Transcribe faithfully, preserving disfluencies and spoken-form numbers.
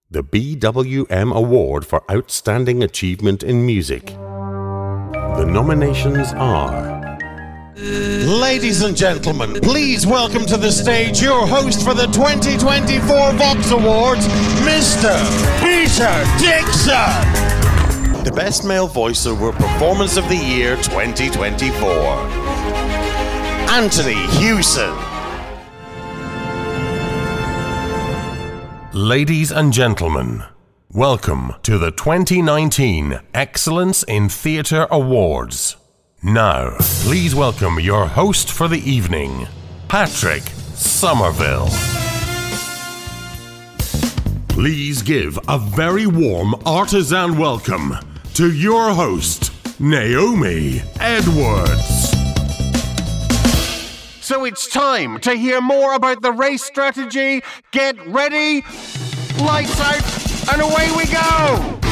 the B W M Award for Outstanding Achievement in Music. The nominations are... Ladies and gentlemen, please welcome to the stage your host for the twenty twenty-four Vox Awards, Mister Peter Dixon! The Best Male Voiceover Performance of the Year twenty twenty-four, Anthony Hewson. Ladies and gentlemen, welcome to the twenty nineteen Excellence in Theatre Awards. Now, please welcome your host for the evening, Patrick Somerville. Please give a very warm artisan welcome to your host, Naomi Edwards. So it's time to hear more about the race strategy. Get ready, lights out, and away we go!